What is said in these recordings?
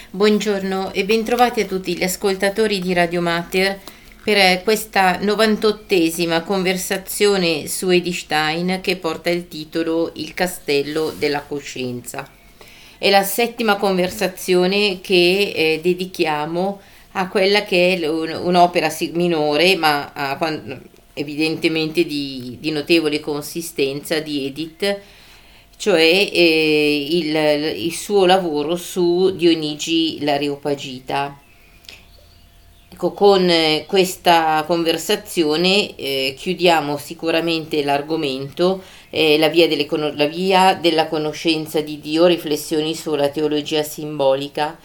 Buongiorno e bentrovati a tutti gli ascoltatori di Radio Mater per questa 98esima conversazione su Edith Stein che porta il titolo Il castello della coscienza. È la settima conversazione che dedichiamo a quella che è un'opera minore, ma evidentemente di notevole consistenza di Edith, cioè il suo lavoro su Dionigi l'Areopagita. Ecco, con questa conversazione chiudiamo sicuramente l'argomento, la via della conoscenza di Dio, riflessioni sulla teologia simbolica,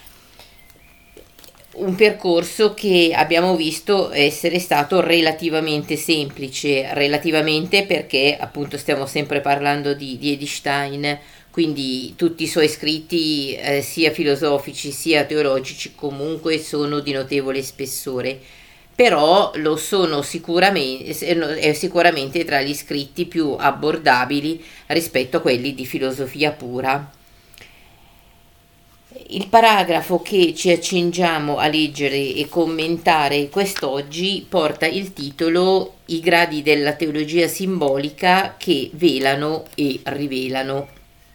un percorso che abbiamo visto essere stato relativamente semplice, relativamente perché appunto stiamo sempre parlando di Edith Stein, quindi tutti i suoi scritti sia filosofici sia teologici comunque sono di notevole spessore, però lo sono sicuramente tra gli scritti più abbordabili rispetto a quelli di filosofia pura. Il paragrafo che ci accingiamo a leggere e commentare quest'oggi porta il titolo I gradi della teologia simbolica che velano e rivelano.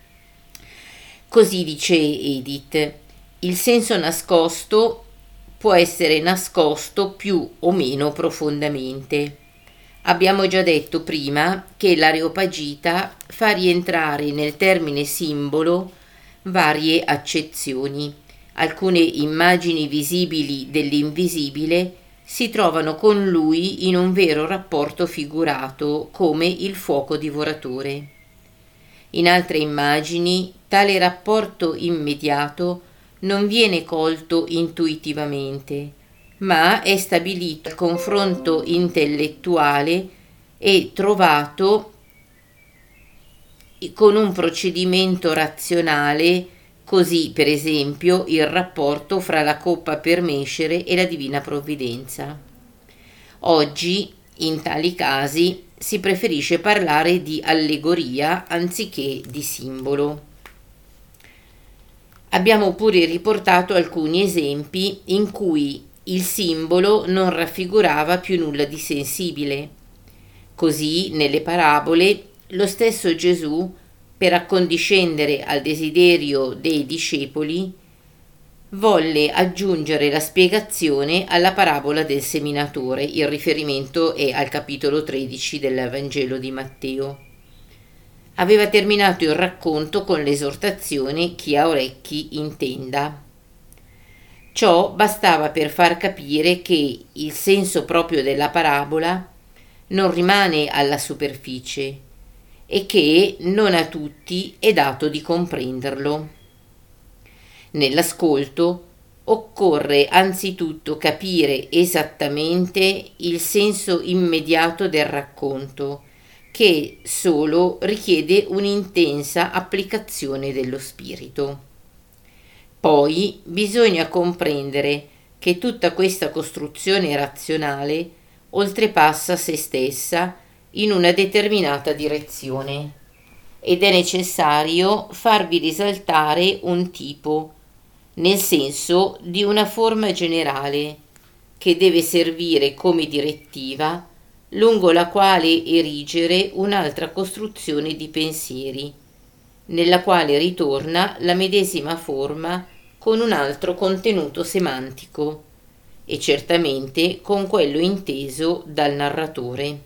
Così dice Edith: il senso nascosto può essere nascosto più o meno profondamente. Abbiamo già detto prima che l'Areopagita fa rientrare nel termine simbolo varie accezioni. Alcune immagini visibili dell'invisibile si trovano con lui in un vero rapporto figurato come il fuoco divoratore. In altre immagini tale rapporto immediato non viene colto intuitivamente, ma è stabilito il confronto intellettuale e trovato con un procedimento razionale, così per esempio il rapporto fra la coppa per mescere e la divina provvidenza. Oggi, in tali casi, si preferisce parlare di allegoria anziché di simbolo. Abbiamo pure riportato alcuni esempi in cui il simbolo non raffigurava più nulla di sensibile. Così, nelle parabole, lo stesso Gesù, per accondiscendere al desiderio dei discepoli, volle aggiungere la spiegazione alla parabola del seminatore. Il riferimento è al capitolo 13 del Vangelo di Matteo. Aveva terminato il racconto con l'esortazione chi ha orecchi intenda. Ciò bastava per far capire che il senso proprio della parabola non rimane alla superficie e che non a tutti è dato di comprenderlo. Nell'ascolto occorre anzitutto capire esattamente il senso immediato del racconto, che solo richiede un'intensa applicazione dello spirito. Poi bisogna comprendere che tutta questa costruzione razionale oltrepassa se stessa in una determinata direzione ed è necessario farvi risaltare un tipo, nel senso di una forma generale che deve servire come direttiva lungo la quale erigere un'altra costruzione di pensieri, nella quale ritorna la medesima forma con un altro contenuto semantico e certamente con quello inteso dal narratore.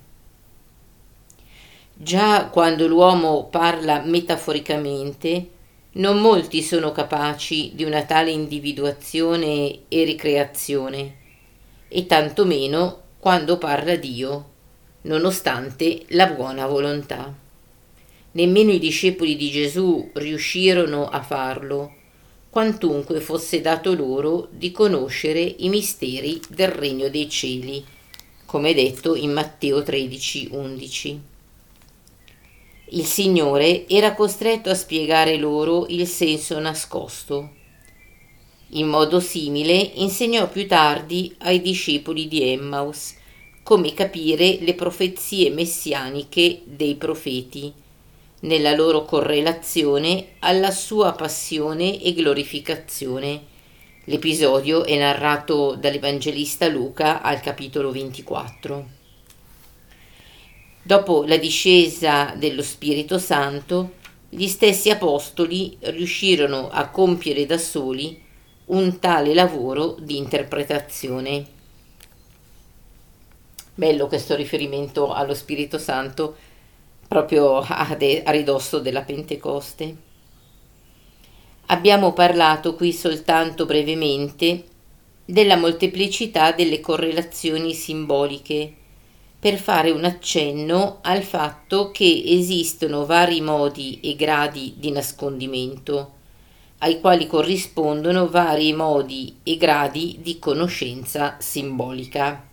Già quando l'uomo parla metaforicamente, non molti sono capaci di una tale individuazione e ricreazione, e tantomeno quando parla Dio, nonostante la buona volontà. Nemmeno i discepoli di Gesù riuscirono a farlo, quantunque fosse dato loro di conoscere i misteri del regno dei cieli, come detto in Matteo 13:11. Il Signore era costretto a spiegare loro il senso nascosto. In modo simile insegnò più tardi ai discepoli di Emmaus come capire le profezie messianiche dei profeti, nella loro correlazione alla sua passione e glorificazione L'episodio è narrato dall'Evangelista Luca al capitolo 24. Dopo la discesa dello Spirito Santo, gli stessi apostoli riuscirono a compiere da soli un tale lavoro di interpretazione. Bello questo riferimento allo Spirito Santo proprio a ridosso della Pentecoste. Abbiamo parlato qui soltanto brevemente della molteplicità delle correlazioni simboliche per fare un accenno al fatto che esistono vari modi e gradi di nascondimento, ai quali corrispondono vari modi e gradi di conoscenza simbolica.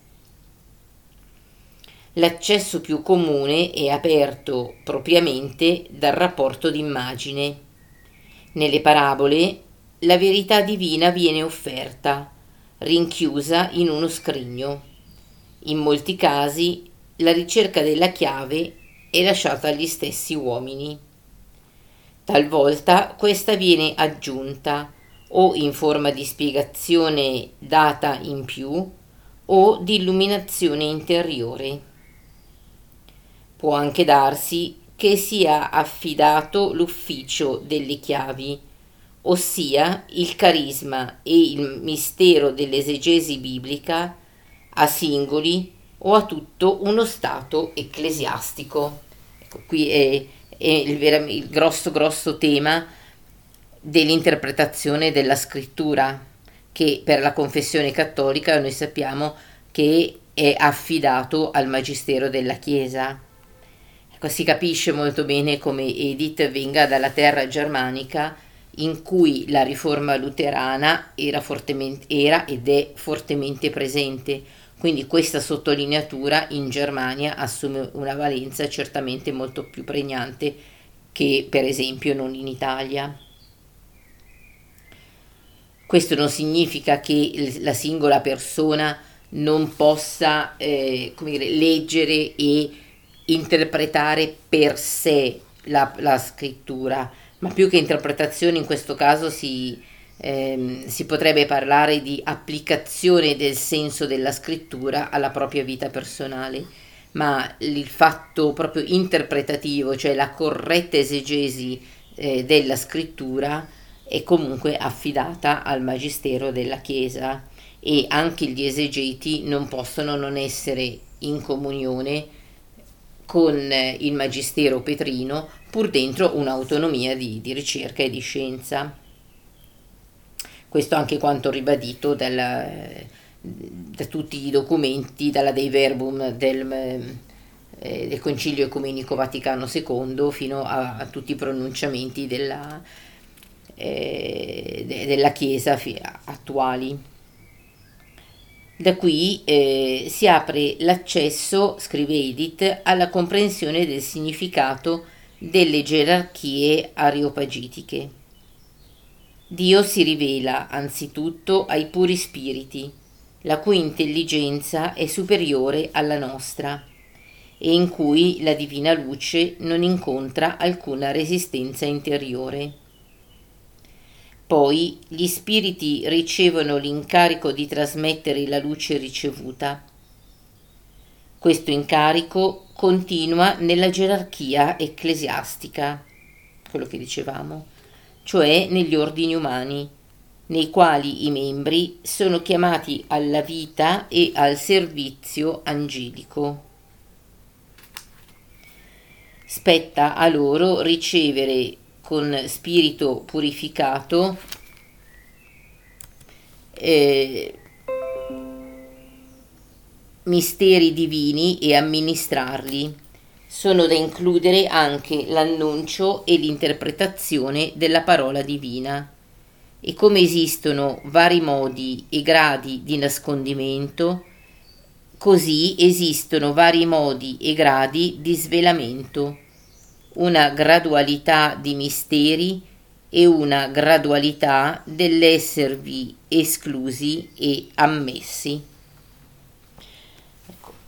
L'accesso più comune è aperto propriamente dal rapporto d'immagine. Nelle parabole la verità divina viene offerta, rinchiusa in uno scrigno. In molti casi la ricerca della chiave è lasciata agli stessi uomini. Talvolta questa viene aggiunta o in forma di spiegazione data in più o di illuminazione interiore. Può anche darsi che sia affidato l'ufficio delle chiavi, ossia il carisma e il mistero dell'esegesi biblica, a singoli o a tutto uno stato ecclesiastico. Ecco, qui è il grosso tema dell'interpretazione della scrittura, che per la confessione cattolica noi sappiamo che è affidato al magistero della Chiesa. Ecco, si capisce molto bene come Edith venga dalla terra germanica, in cui la riforma luterana era ed è fortemente presente, quindi questa sottolineatura in Germania assume una valenza certamente molto più pregnante che per esempio non in Italia. Questo non significa che la singola persona non possa leggere e interpretare per sé la scrittura, ma più che interpretazione in questo caso si potrebbe parlare di applicazione del senso della scrittura alla propria vita personale, ma il fatto proprio interpretativo, cioè la corretta esegesi della scrittura, è comunque affidata al magistero della Chiesa, e anche gli esegeti non possono non essere in comunione con il magistero petrino, pur dentro un'autonomia di ricerca e di scienza. Questo anche quanto ribadito da tutti i documenti, dalla Dei Verbum del Concilio Ecumenico Vaticano II fino a tutti i pronunciamenti della Chiesa attuali. Da qui si apre l'accesso, scrive Edith, alla comprensione del significato delle gerarchie areopagitiche. Dio si rivela anzitutto ai puri spiriti, la cui intelligenza è superiore alla nostra e in cui la divina luce non incontra alcuna resistenza interiore. Poi gli spiriti ricevono l'incarico di trasmettere la luce ricevuta. Questo incarico continua nella gerarchia ecclesiastica, quello che dicevamo, cioè negli ordini umani, nei quali i membri sono chiamati alla vita e al servizio angelico. Spetta a loro ricevere con spirito purificato misteri divini e amministrarli. Sono da includere anche l'annuncio e l'interpretazione della parola divina. E come esistono vari modi e gradi di nascondimento, così esistono vari modi e gradi di svelamento, una gradualità di misteri e una gradualità dell'esservi esclusi e ammessi. Ecco.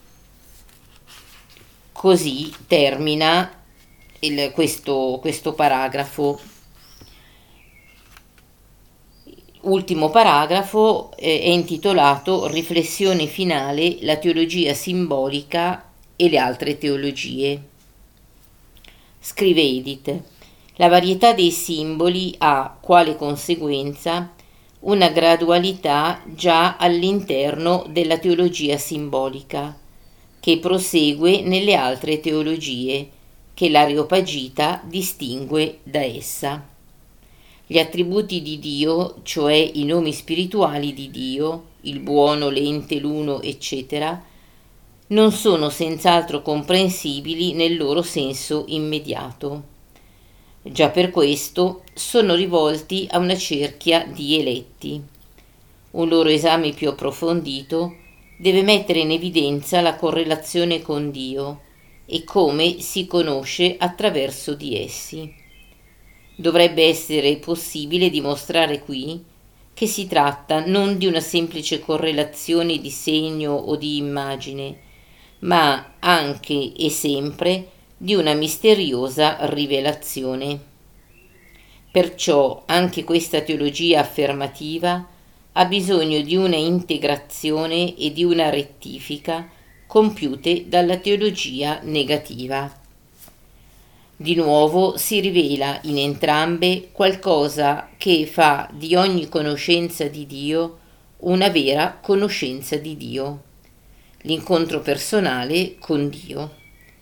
Così termina questo paragrafo. ultimo paragrafo è intitolato Riflessione finale, la teologia simbolica e le altre teologie. Scrive Edith: la varietà dei simboli ha, quale conseguenza, una gradualità già all'interno della teologia simbolica, che prosegue nelle altre teologie, che l'Areopagita distingue da essa. Gli attributi di Dio, cioè i nomi spirituali di Dio, il buono, l'ente, l'uno, eccetera, non sono senz'altro comprensibili nel loro senso immediato. Già per questo sono rivolti a una cerchia di eletti. Un loro esame più approfondito deve mettere in evidenza la correlazione con Dio e come si conosce attraverso di essi. Dovrebbe essere possibile dimostrare qui che si tratta non di una semplice correlazione di segno o di immagine, ma anche e sempre di una misteriosa rivelazione. Perciò anche questa teologia affermativa ha bisogno di una integrazione e di una rettifica compiute dalla teologia negativa. Di nuovo si rivela in entrambe qualcosa che fa di ogni conoscenza di Dio una vera conoscenza di Dio, l'incontro personale con Dio,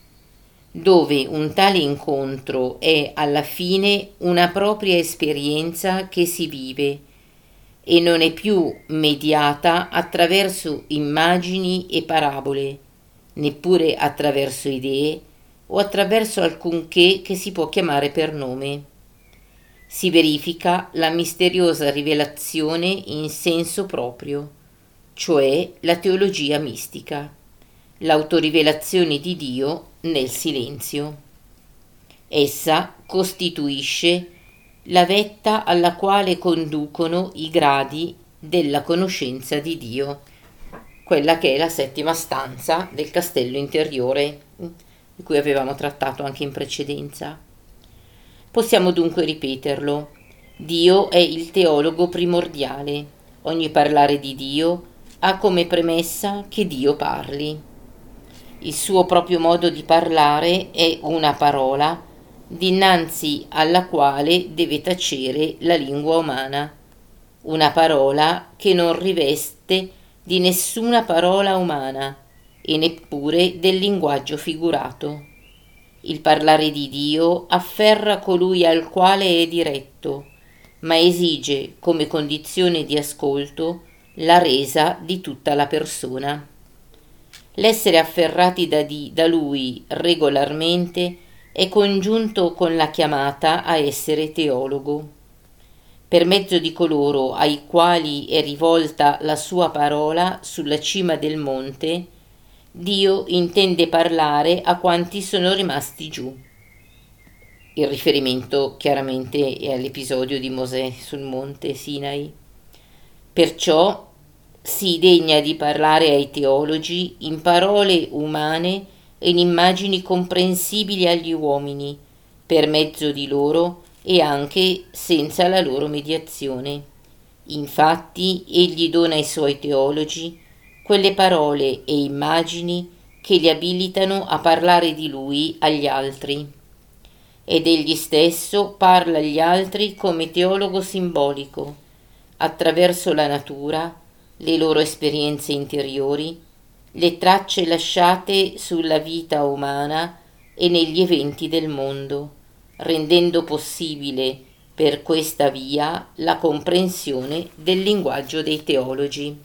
dove un tale incontro è alla fine una propria esperienza che si vive e non è più mediata attraverso immagini e parabole, neppure attraverso idee o attraverso alcunché che si può chiamare per nome. Si verifica la misteriosa rivelazione in senso proprio, cioè la teologia mistica, l'autorivelazione di Dio nel silenzio. Essa costituisce la vetta alla quale conducono i gradi della conoscenza di Dio, quella che è la settima stanza del castello interiore, di cui avevamo trattato anche in precedenza. Possiamo dunque ripeterlo: Dio è il teologo primordiale. Ogni parlare di Dio ha come premessa che Dio parli. Il suo proprio modo di parlare è una parola dinanzi alla quale deve tacere la lingua umana, una parola che non riveste di nessuna parola umana e neppure del linguaggio figurato. Il parlare di Dio afferra colui al quale è diretto, ma esige come condizione di ascolto la resa di tutta la persona. L'essere afferrati da Lui regolarmente è congiunto con la chiamata a essere teologo. Per mezzo di coloro ai quali è rivolta la sua parola sulla cima del monte, Dio intende parlare a quanti sono rimasti giù. Il riferimento chiaramente è all'episodio di Mosè sul monte Sinai. Perciò si degna di parlare ai teologi in parole umane e in immagini comprensibili agli uomini, per mezzo di loro e anche senza la loro mediazione. Infatti egli dona ai suoi teologi quelle parole e immagini che li abilitano a parlare di lui agli altri. Ed egli stesso parla agli altri come teologo simbolico, attraverso la natura, le loro esperienze interiori, le tracce lasciate sulla vita umana e negli eventi del mondo, rendendo possibile per questa via la comprensione del linguaggio dei teologi.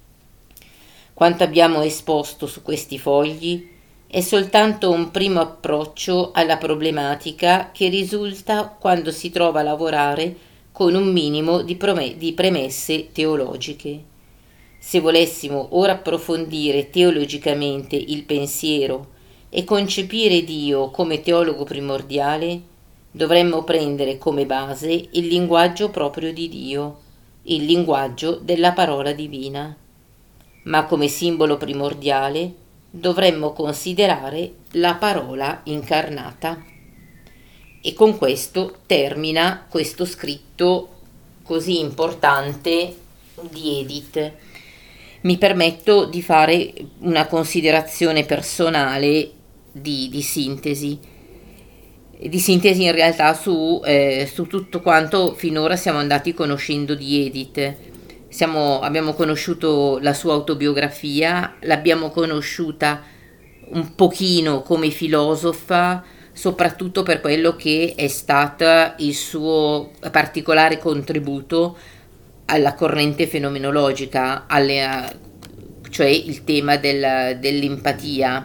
Quanto abbiamo esposto su questi fogli è soltanto un primo approccio alla problematica che risulta quando si trova a lavorare con un minimo di premesse teologiche. Se volessimo ora approfondire teologicamente il pensiero e concepire Dio come teologo primordiale, dovremmo prendere come base il linguaggio proprio di Dio, il linguaggio della parola divina. Ma come simbolo primordiale dovremmo considerare la parola incarnata. E con questo termina questo scritto così importante di Edith. Mi permetto di fare una considerazione personale di sintesi in realtà su tutto quanto finora siamo andati conoscendo di Edith. Abbiamo conosciuto la sua autobiografia, l'abbiamo conosciuta un pochino come filosofa, soprattutto per quello che è stata il suo particolare contributo alla corrente fenomenologica, cioè il tema dell'empatia.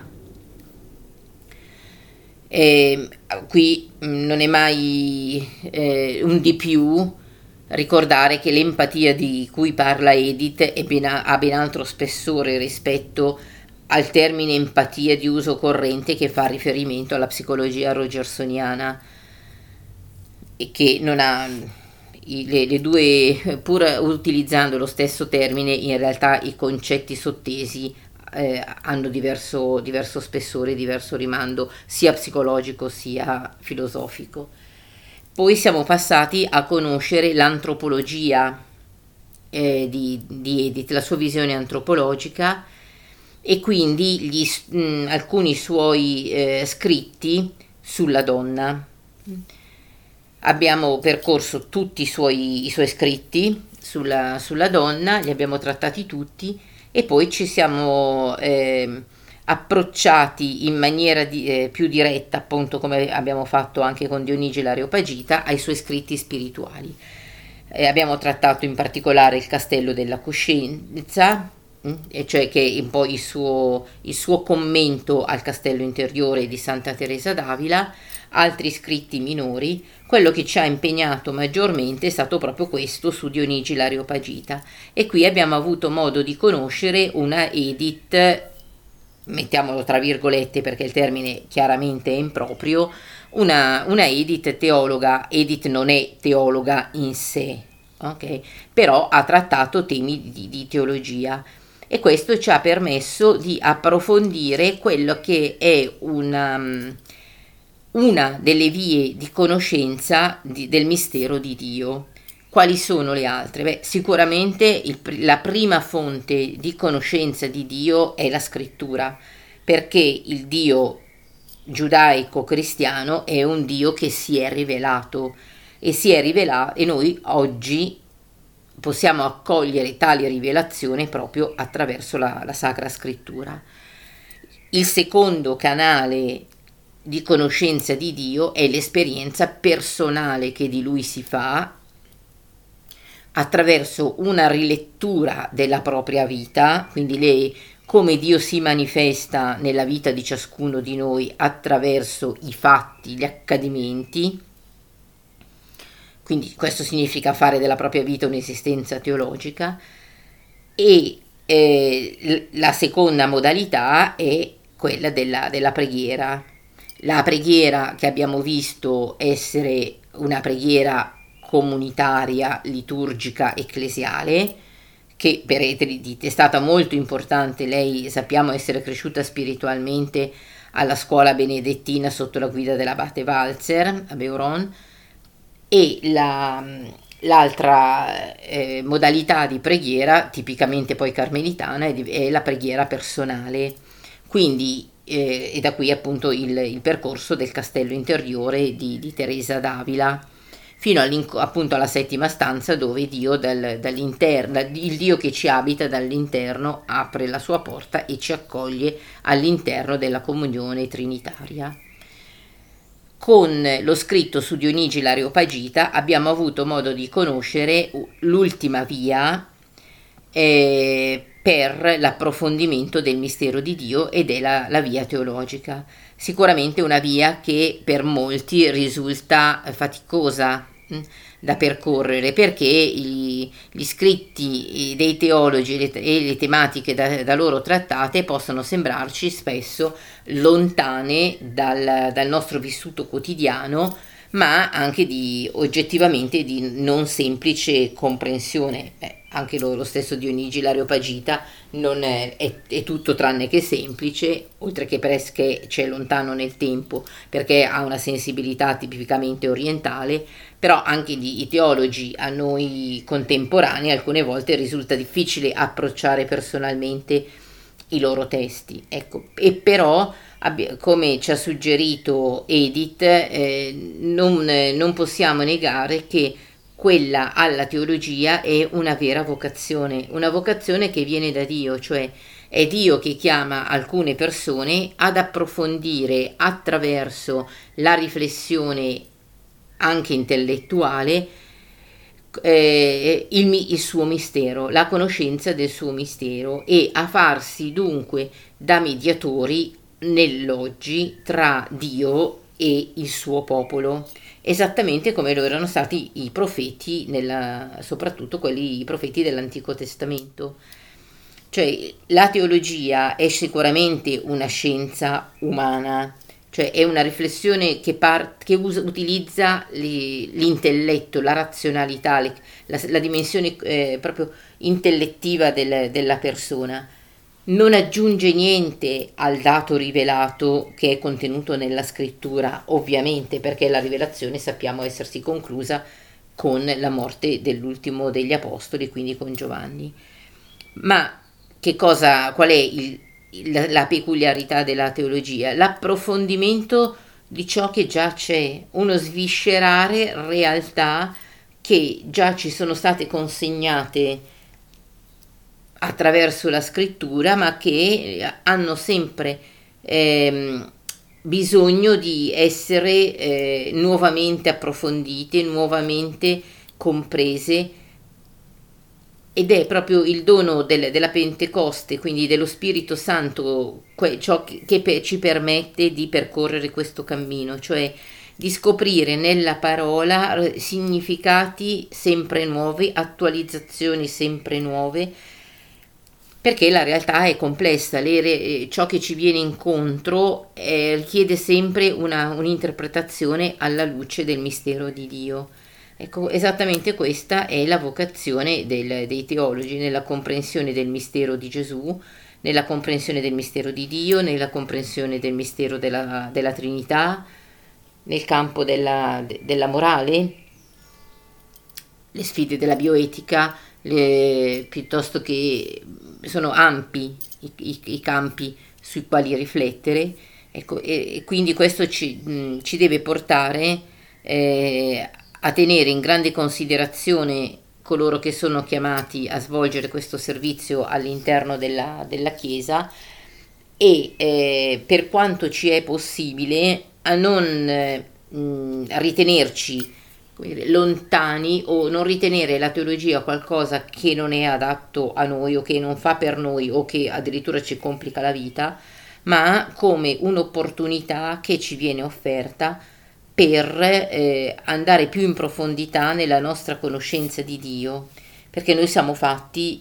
Qui non è mai un di più ricordare che l'empatia di cui parla Edith ha ben altro spessore rispetto al termine empatia di uso corrente, che fa riferimento alla psicologia rogersoniana, e che non ha le due, pur utilizzando lo stesso termine, in realtà i concetti sottesi hanno diverso spessore, diverso rimando, sia psicologico sia filosofico. Poi siamo passati a conoscere l'antropologia di Edith, la sua visione antropologica, e quindi alcuni suoi scritti sulla donna. Abbiamo percorso tutti i suoi scritti sulla donna, li abbiamo trattati tutti, e poi ci siamo approcciati in maniera più diretta, appunto come abbiamo fatto anche con Dionigi l'Areopagita, ai suoi scritti spirituali. Abbiamo trattato in particolare il Castello della Coscienza, e cioè che è un po' il suo commento al Castello Interiore di Santa Teresa d'Avila, altri scritti minori. Quello che ci ha impegnato maggiormente è stato proprio questo su Dionigi l'Areopagita, e qui abbiamo avuto modo di conoscere una Edith, mettiamolo tra virgolette perché il termine chiaramente è improprio, una Edith teologa. Edith non è teologa in sé, ok? Però ha trattato temi di teologia, e questo ci ha permesso di approfondire quello che è una delle vie di conoscenza del mistero di Dio. Quali sono le altre? Beh, sicuramente la prima fonte di conoscenza di Dio è la scrittura, perché il Dio giudaico-cristiano è un Dio che si è rivelato, e noi oggi possiamo accogliere tale rivelazione proprio attraverso la Sacra Scrittura. Il secondo canale di conoscenza di Dio è l'esperienza personale che di Lui si fa attraverso una rilettura della propria vita, quindi come Dio si manifesta nella vita di ciascuno di noi attraverso i fatti, gli accadimenti. Quindi questo significa fare della propria vita un'esistenza teologica. E la seconda modalità è quella della preghiera. La preghiera, che abbiamo visto essere una preghiera comunitaria, liturgica, ecclesiale, che per Edith è stata molto importante. Lei, sappiamo, essere cresciuta spiritualmente alla scuola benedettina sotto la guida dell'abate Walzer a Beuron, e l'altra modalità di preghiera, tipicamente poi carmelitana, è la preghiera personale. Quindi e da qui appunto il percorso del Castello Interiore di Teresa d'Avila, fino appunto alla settima stanza, dove Dio dall'interno, il Dio che ci abita dall'interno, apre la sua porta e ci accoglie all'interno della comunione trinitaria. Con lo scritto su Dionigi l'Areopagita abbiamo avuto modo di conoscere l'ultima via per l'approfondimento del mistero di Dio, ed è la via teologica. Sicuramente una via che per molti risulta faticosa da percorrere, perché gli scritti dei teologi e le tematiche da loro trattate possono sembrarci spesso lontane dal nostro vissuto quotidiano, ma anche oggettivamente di non semplice comprensione. anche lo stesso Dionigi l'Areopagita non è tutto tranne che semplice, oltre che perché c'è lontano nel tempo, perché ha una sensibilità tipicamente orientale, però anche i teologi a noi contemporanei alcune volte risulta difficile approcciare personalmente i loro testi, ecco, e però come ci ha suggerito Edith, non possiamo negare che quella alla teologia è una vocazione che viene da Dio, cioè è Dio che chiama alcune persone ad approfondire attraverso la riflessione anche intellettuale il suo mistero, la conoscenza del suo mistero e a farsi dunque da mediatori nell'oggi tra Dio e il suo popolo, esattamente come lo erano stati i profeti, soprattutto quelli i profeti dell'Antico Testamento. Cioè, la teologia è sicuramente una scienza umana, cioè è una riflessione che utilizza l'intelletto, la razionalità, la dimensione proprio intellettiva della persona. Non aggiunge niente al dato rivelato che è contenuto nella scrittura, ovviamente, perché la rivelazione sappiamo essersi conclusa con la morte dell'ultimo degli apostoli, quindi con Giovanni. Ma qual è la peculiarità della teologia? L'approfondimento di ciò che già c'è, uno sviscerare realtà che già ci sono state consegnate attraverso la scrittura, ma che hanno sempre bisogno di essere nuovamente approfondite, nuovamente comprese, ed è proprio il dono della Pentecoste, quindi dello Spirito Santo, ciò che ci permette di percorrere questo cammino, cioè di scoprire nella parola significati sempre nuovi, attualizzazioni sempre nuove, perché la realtà è complessa, ciò che ci viene incontro richiede sempre un'interpretazione alla luce del mistero di Dio. Ecco, esattamente questa è la vocazione dei teologi, nella comprensione del mistero di Gesù, nella comprensione del mistero di Dio, nella comprensione del mistero della Trinità, nel campo della morale, le sfide della bioetica, piuttosto che sono ampi i campi sui quali riflettere, ecco, e quindi questo ci deve portare a tenere in grande considerazione coloro che sono chiamati a svolgere questo servizio all'interno della Chiesa e per quanto ci è possibile a non a ritenerci lontani o non ritenere la teologia qualcosa che non è adatto a noi o che non fa per noi o che addirittura ci complica la vita, ma come un'opportunità che ci viene offerta per andare più in profondità nella nostra conoscenza di Dio, perché noi siamo fatti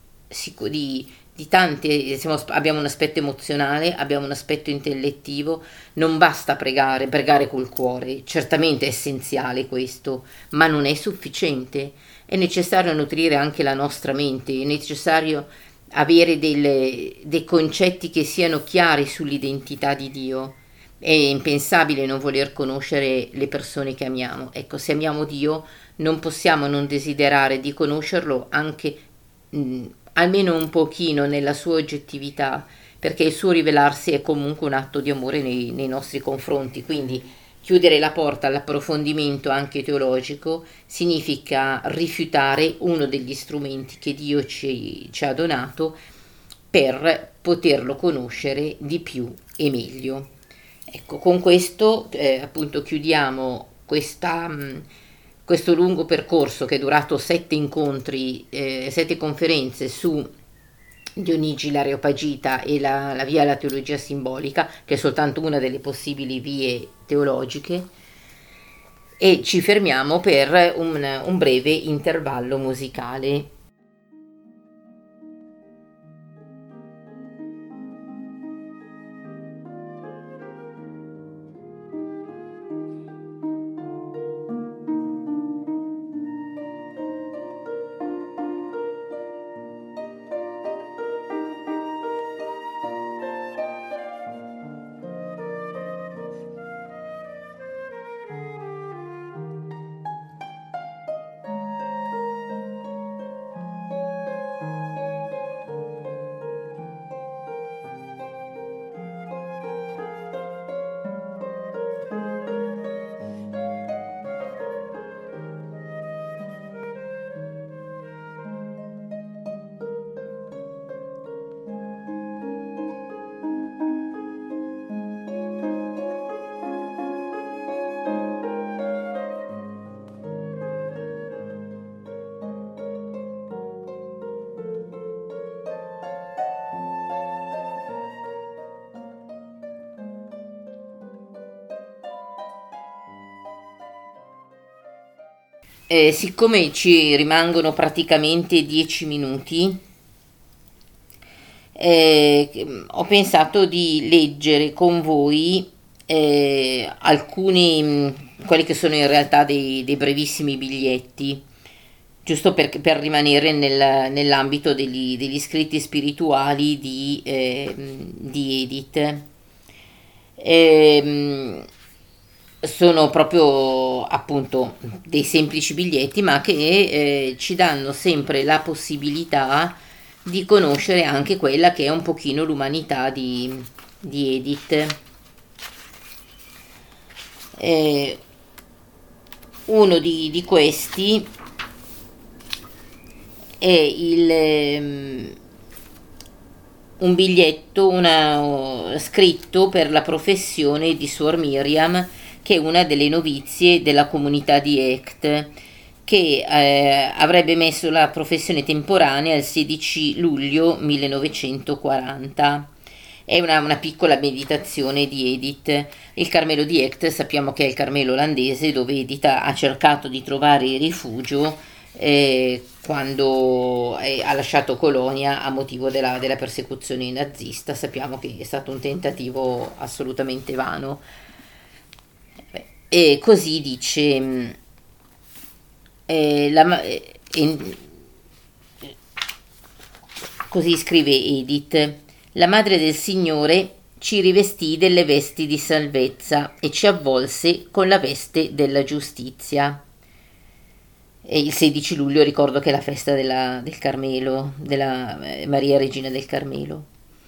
di tante, abbiamo un aspetto emozionale, abbiamo un aspetto intellettivo, non basta pregare col cuore, certamente è essenziale questo, ma non è sufficiente, è necessario nutrire anche la nostra mente, è necessario avere dei concetti che siano chiari sull'identità di Dio. È impensabile non voler conoscere le persone che amiamo. Ecco, se amiamo Dio non possiamo non desiderare di conoscerlo anche almeno un pochino nella sua oggettività, perché il suo rivelarsi è comunque un atto di amore nei nostri confronti. Quindi chiudere la porta all'approfondimento anche teologico significa rifiutare uno degli strumenti che Dio ci ha donato per poterlo conoscere di più e meglio. Ecco, con questo appunto chiudiamo questo lungo percorso che è durato 7 incontri, 7 conferenze su Dionigi l'Areopagita e la via alla teologia simbolica, che è soltanto una delle possibili vie teologiche, e ci fermiamo per un breve intervallo musicale. Siccome ci rimangono praticamente 10 minuti, ho pensato di leggere con voi alcuni, quelli che sono in realtà dei brevissimi biglietti, giusto per rimanere nell'ambito degli scritti spirituali di Edith. Ehm, Sono proprio appunto dei semplici biglietti, ma che ci danno sempre la possibilità di conoscere anche quella che è un pochino l'umanità di Edith. Eh, Uno di questi è un biglietto scritto per la professione di Suor Miriam, che è una delle novizie della comunità di Ect, che avrebbe messo la professione temporanea il 16 luglio 1940. È una piccola meditazione di Edith. Il Carmelo di Ect sappiamo che è il Carmelo olandese dove Edith ha cercato di trovare rifugio quando ha lasciato Colonia a motivo della persecuzione nazista. Sappiamo che è stato un tentativo assolutamente vano. E così dice, così scrive Edith: la Madre del Signore ci rivestì delle vesti di salvezza e ci avvolse con la veste della giustizia. E il 16 luglio ricordo che è la festa del Carmelo, della Maria Regina del Carmelo.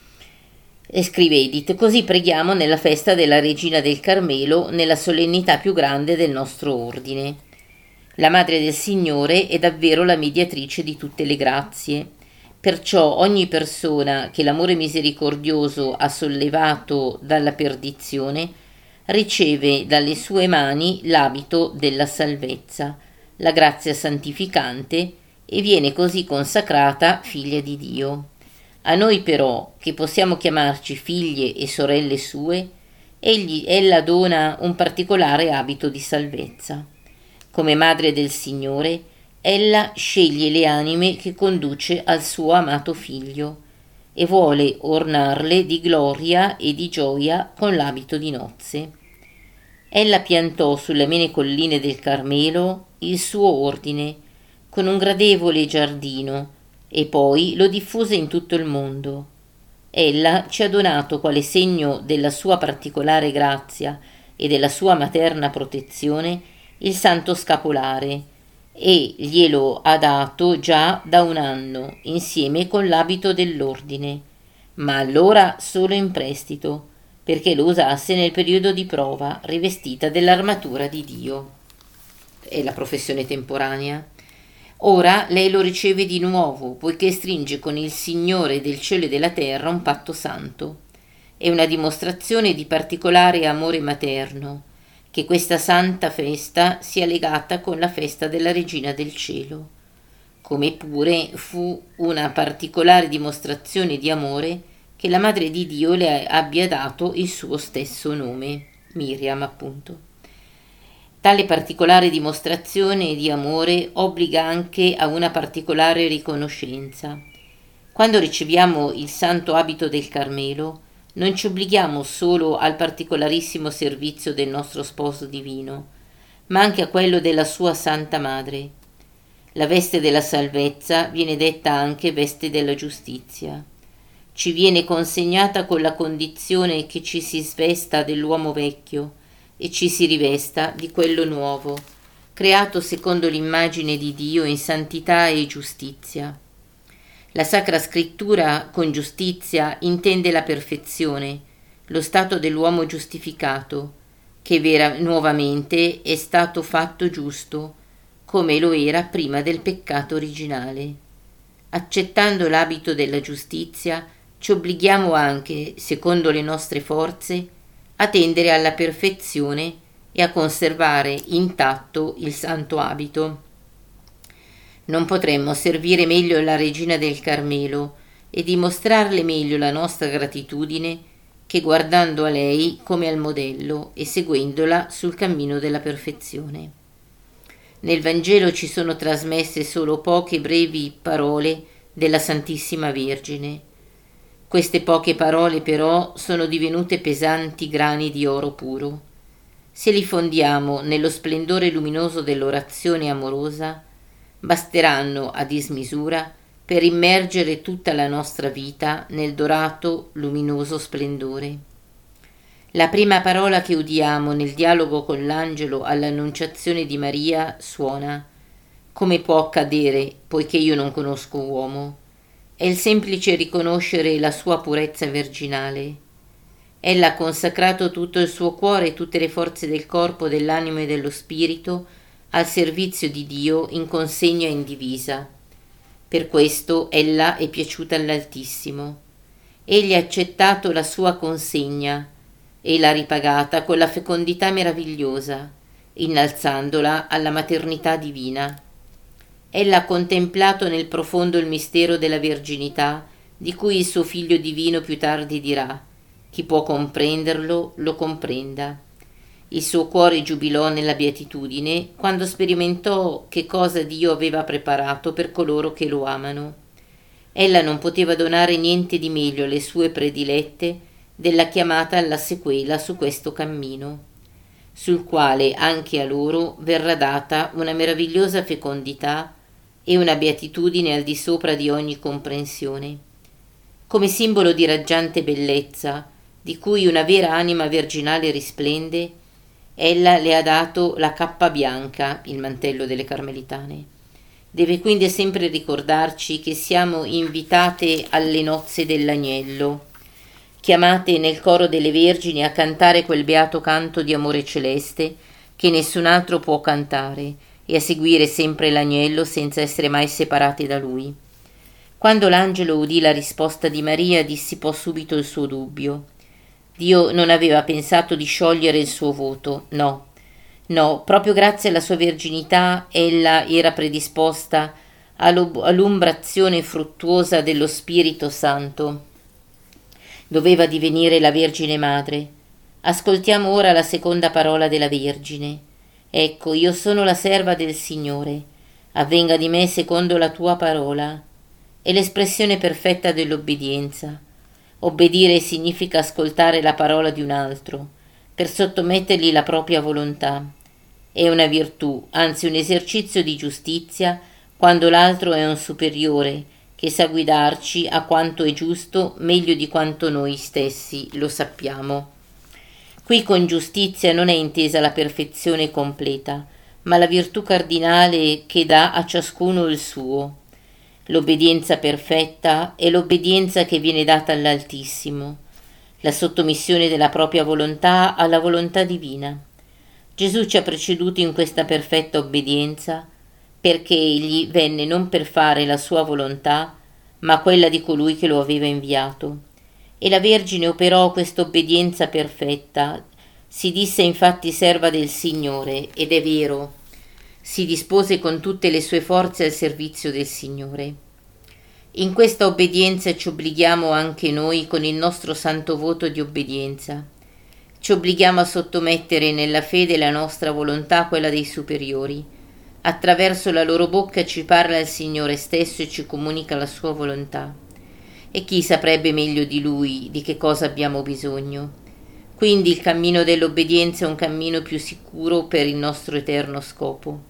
E scrive Edith: così preghiamo nella festa della Regina del Carmelo, nella solennità più grande del nostro ordine. La Madre del Signore è davvero la mediatrice di tutte le grazie. Perciò ogni persona che l'amore misericordioso ha sollevato dalla perdizione riceve dalle sue mani l'abito della salvezza, la grazia santificante, e viene così consacrata figlia di Dio. A noi però, che possiamo chiamarci figlie e sorelle sue, ella dona un particolare abito di salvezza. Come Madre del Signore, ella sceglie le anime che conduce al suo amato Figlio e vuole ornarle di gloria e di gioia con l'abito di nozze. Ella piantò sulle amene colline del Carmelo il suo ordine con un gradevole giardino e poi lo diffuse in tutto il mondo. Ella ci ha donato quale segno della sua particolare grazia e della sua materna protezione il santo scapolare e glielo ha dato già da un anno insieme con l'abito dell'ordine, ma allora solo in prestito, perché lo usasse nel periodo di prova rivestita dell'armatura di Dio. È la professione temporanea. Ora lei lo riceve di nuovo, poiché stringe con il Signore del cielo e della terra un patto santo. È una dimostrazione di particolare amore materno, che questa santa festa sia legata con la festa della Regina del Cielo, come pure fu una particolare dimostrazione di amore che la Madre di Dio le abbia dato il suo stesso nome, Miriam appunto. Tale particolare dimostrazione di amore obbliga anche a una particolare riconoscenza. Quando riceviamo il santo abito del Carmelo, non ci obblighiamo solo al particolarissimo servizio del nostro sposo divino, ma anche a quello della sua Santa Madre. La veste della salvezza viene detta anche veste della giustizia. Ci viene consegnata con la condizione che ci si svesta dell'uomo vecchio e ci si rivesta di quello nuovo, creato secondo l'immagine di Dio in santità e giustizia. La Sacra Scrittura con giustizia intende la perfezione, lo stato dell'uomo giustificato, che nuovamente è stato fatto giusto, come lo era prima del peccato originale. Accettando l'abito della giustizia, ci obblighiamo anche, secondo le nostre forze, a tendere alla perfezione e a conservare intatto il santo abito. Non potremmo servire meglio la Regina del Carmelo e dimostrarle meglio la nostra gratitudine che guardando a lei come al modello e seguendola sul cammino della perfezione. Nel Vangelo ci sono trasmesse solo poche brevi parole della Santissima Vergine. Queste poche parole però sono divenute pesanti grani di oro puro. Se li fondiamo nello splendore luminoso dell'orazione amorosa, basteranno a dismisura per immergere tutta la nostra vita nel dorato, luminoso splendore. La prima parola che udiamo nel dialogo con l'angelo all'annunciazione di Maria suona: «Come può accadere, poiché io non conosco uomo?» È il semplice riconoscere la sua purezza virginale. Ella ha consacrato tutto il suo cuore e tutte le forze del corpo, dell'anima e dello spirito al servizio di Dio in consegna indivisa. Per questo ella è piaciuta all'Altissimo. Egli ha accettato la sua consegna e l'ha ripagata con la fecondità meravigliosa, innalzandola alla maternità divina. Ella ha contemplato nel profondo il mistero della verginità, di cui il suo figlio divino più tardi dirà: chi può comprenderlo, lo comprenda. Il suo cuore giubilò nella beatitudine quando sperimentò che cosa Dio aveva preparato per coloro che lo amano. Ella non poteva donare niente di meglio alle sue predilette della chiamata alla sequela su questo cammino, sul quale anche a loro verrà data una meravigliosa fecondità e una beatitudine al di sopra di ogni comprensione. Come simbolo di raggiante bellezza, di cui una vera anima virginale risplende, ella le ha dato la cappa bianca, il mantello delle Carmelitane. Deve quindi sempre ricordarci che siamo invitate alle nozze dell'agnello, chiamate nel coro delle vergini a cantare quel beato canto di amore celeste che nessun altro può cantare e a seguire sempre l'agnello senza essere mai separati da lui. Quando l'angelo udì la risposta di Maria, dissipò subito il suo dubbio. Dio non aveva pensato di sciogliere il suo voto, no, proprio grazie alla sua verginità ella era predisposta all'umbrazione fruttuosa dello Spirito Santo. Doveva divenire la Vergine Madre. Ascoltiamo ora la seconda parola della Vergine. Ecco, io sono la serva del Signore, avvenga di me secondo la tua parola. È l'espressione perfetta dell'obbedienza. Obbedire significa ascoltare la parola di un altro, per sottomettergli la propria volontà. È una virtù, anzi un esercizio di giustizia, quando l'altro è un superiore, che sa guidarci a quanto è giusto meglio di quanto noi stessi lo sappiamo. Qui con giustizia non è intesa la perfezione completa, ma la virtù cardinale che dà a ciascuno il suo. L'obbedienza perfetta è l'obbedienza che viene data all'Altissimo, la sottomissione della propria volontà alla volontà divina. Gesù ci ha preceduti in questa perfetta obbedienza perché egli venne non per fare la sua volontà, ma quella di colui che lo aveva inviato. E la Vergine operò questa obbedienza perfetta, si disse infatti serva del Signore, ed è vero, si dispose con tutte le sue forze al servizio del Signore. In questa obbedienza ci obblighiamo anche noi con il nostro santo voto di obbedienza. Ci obblighiamo a sottomettere nella fede la nostra volontà a quella dei superiori. Attraverso la loro bocca ci parla il Signore stesso e ci comunica la sua volontà. E chi saprebbe meglio di Lui di che cosa abbiamo bisogno? Quindi il cammino dell'obbedienza è un cammino più sicuro per il nostro eterno scopo.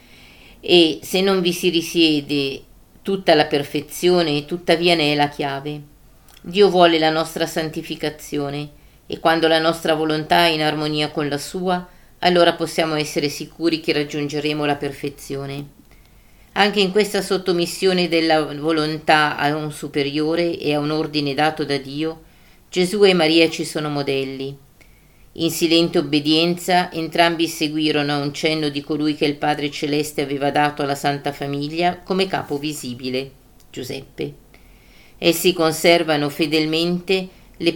E se non vi si risiede tutta la perfezione, tuttavia ne è la chiave. Dio vuole la nostra santificazione e quando la nostra volontà è in armonia con la sua, allora possiamo essere sicuri che raggiungeremo la perfezione. Anche in questa sottomissione della volontà a un superiore e a un ordine dato da Dio, Gesù e Maria ci sono modelli. In silente obbedienza entrambi seguirono a un cenno di colui che il Padre Celeste aveva dato alla Santa Famiglia come capo visibile, Giuseppe. Essi conservano fedelmente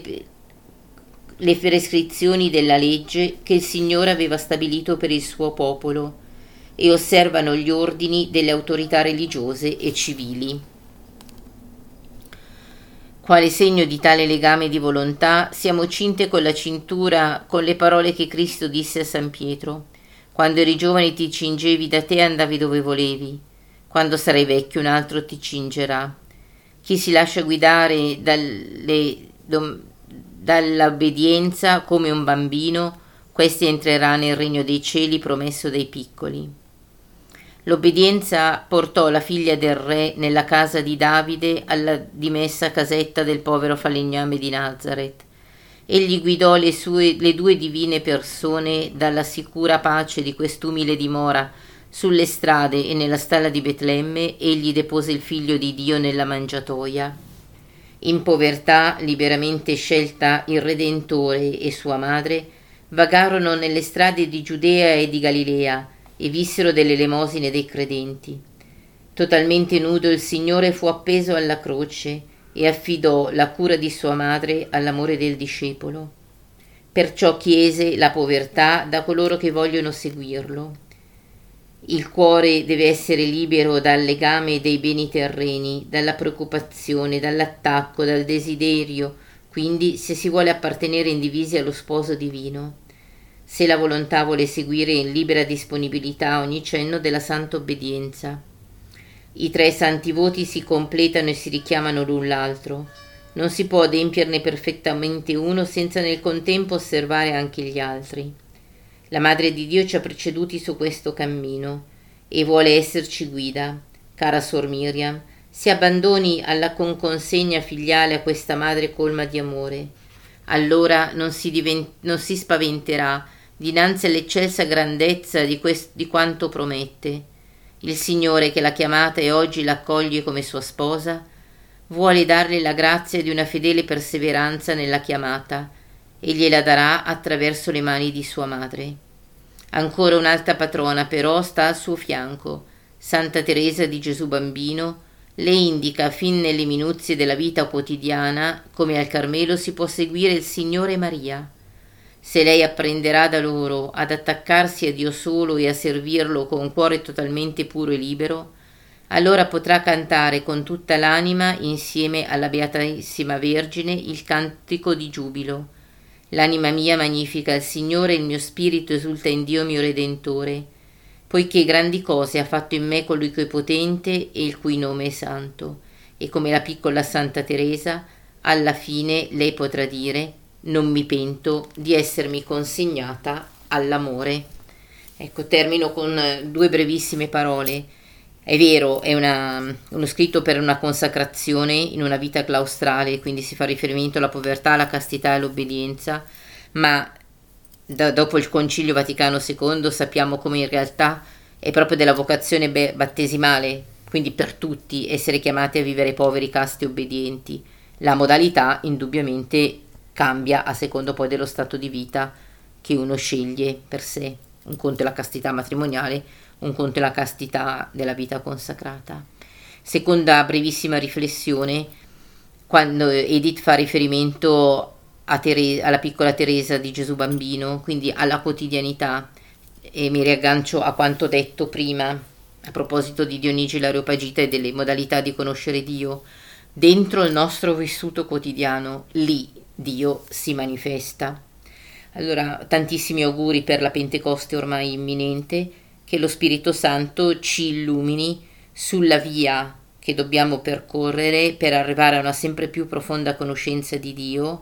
le prescrizioni della legge che il Signore aveva stabilito per il suo popolo e osservano gli ordini delle autorità religiose e civili. Quale segno di tale legame di volontà siamo cinte con la cintura con le parole che Cristo disse a San Pietro: Quando eri giovane ti cingevi da te e andavi dove volevi. Quando sarai vecchio un altro ti cingerà. Chi si lascia guidare dall'obbedienza come un bambino, questi entrerà nel regno dei cieli promesso dai piccoli. L'obbedienza portò la figlia del re nella casa di Davide alla dimessa casetta del povero falegname di Nazareth. Egli guidò le due divine persone dalla sicura pace di quest'umile dimora sulle strade, e nella stalla di Betlemme egli depose il figlio di Dio nella mangiatoia. In povertà, liberamente scelta, il Redentore e sua madre vagarono nelle strade di Giudea e di Galilea e vissero delle elemosine dei credenti. Totalmente nudo il Signore fu appeso alla croce e affidò la cura di sua madre all'amore del discepolo. Perciò chiese la povertà da coloro che vogliono seguirlo. Il cuore deve essere libero dal legame dei beni terreni, dalla preoccupazione, dall'attacco, dal desiderio, quindi se si vuole appartenere indivisi allo sposo divino. Se la volontà vuole seguire in libera disponibilità ogni cenno della santa obbedienza. I tre santi voti si completano e si richiamano l'un l'altro. Non si può adempierne perfettamente uno senza nel contempo osservare anche gli altri. La Madre di Dio ci ha preceduti su questo cammino e vuole esserci guida. Cara Sor Miriam, si abbandoni alla consegna filiale a questa Madre colma di amore. Allora non si spaventerà dinanzi all'eccelsa grandezza di quanto promette. Il Signore, che l'ha chiamata e oggi l'accoglie come sua sposa, vuole darle la grazia di una fedele perseveranza nella chiamata e gliela darà attraverso le mani di sua madre. Ancora un'altra patrona però sta al suo fianco, Santa Teresa di Gesù Bambino. Le indica fin nelle minuzie della vita quotidiana come al Carmelo si può seguire il Signore e Maria. Se lei apprenderà da loro ad attaccarsi a Dio solo e a servirlo con cuore totalmente puro e libero, allora potrà cantare con tutta l'anima insieme alla Beatissima Vergine il cantico di giubilo. L'anima mia magnifica il Signore, il mio spirito esulta in Dio mio Redentore, poiché grandi cose ha fatto in me colui che è potente e il cui nome è santo. E come la piccola Santa Teresa, alla fine lei potrà dire: non mi pento di essermi consegnata all'amore. Ecco, termino con due brevissime parole. È vero, è uno scritto per una consacrazione in una vita claustrale, quindi si fa riferimento alla povertà, alla castità e all'obbedienza, ma dopo il Concilio Vaticano II sappiamo come in realtà è proprio della vocazione battesimale, quindi per tutti, essere chiamati a vivere poveri, casti e obbedienti. La modalità indubbiamente cambia a secondo poi dello stato di vita che uno sceglie per sé. Un conto è la castità matrimoniale, un conto è la castità della vita consacrata. Seconda brevissima riflessione, quando Edith fa riferimento alla piccola Teresa di Gesù Bambino, quindi alla quotidianità, e mi riaggancio a quanto detto prima a proposito di Dionigi l'Areopagita e delle modalità di conoscere Dio. Dentro il nostro vissuto quotidiano, lì Dio si manifesta. Allora, tantissimi auguri per la Pentecoste ormai imminente, che lo Spirito Santo ci illumini sulla via che dobbiamo percorrere per arrivare a una sempre più profonda conoscenza di Dio,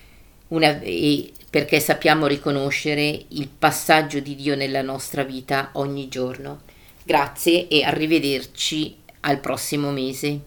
perché sappiamo riconoscere il passaggio di Dio nella nostra vita ogni giorno. Grazie e arrivederci al prossimo mese.